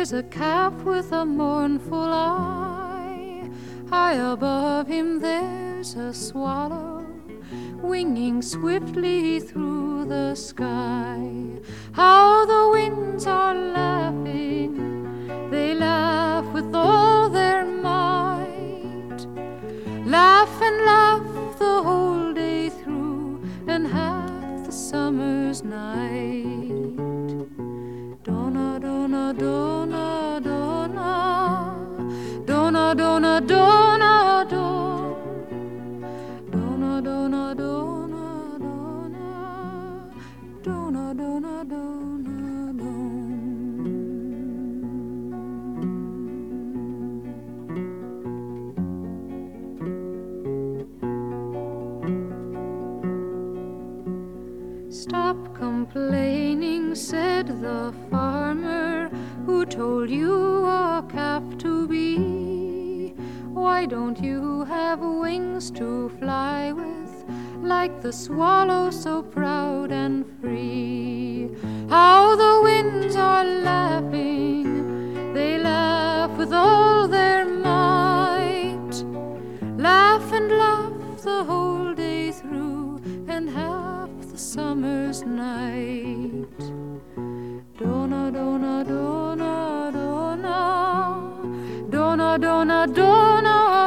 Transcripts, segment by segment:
There's a calf with a mournful eye. High above him there's a swallow, winging swiftly through the sky. How the winds are laughing, they laugh with all their might. Laugh and laugh the whole day through, and half the summer's night. Donna, donna, donna, donna, donna, donna, donna, donna, donna, donna, donna, donna, donna, donna, donna. Stop complaining, said the farmer who told you a calf to be. Why don't you have wings to fly with, like the swallow so proud and free? How the winds are laughing, they laugh with all their might. Laugh and laugh the whole day through, and half the summer's night. Donna, donna, donna, donna, donna, donna, donna,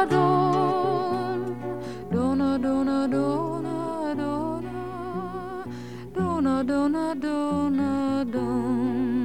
donna, donna, donna, donna, donna, donna, donna.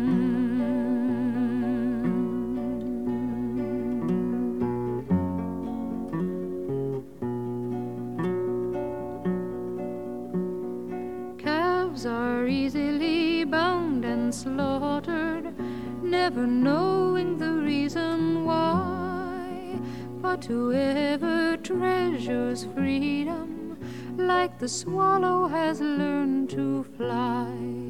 Calves are easily bound and slaughtered, never knowing the reason why. But whoever treasures freedom, like the swallow, has learned to fly.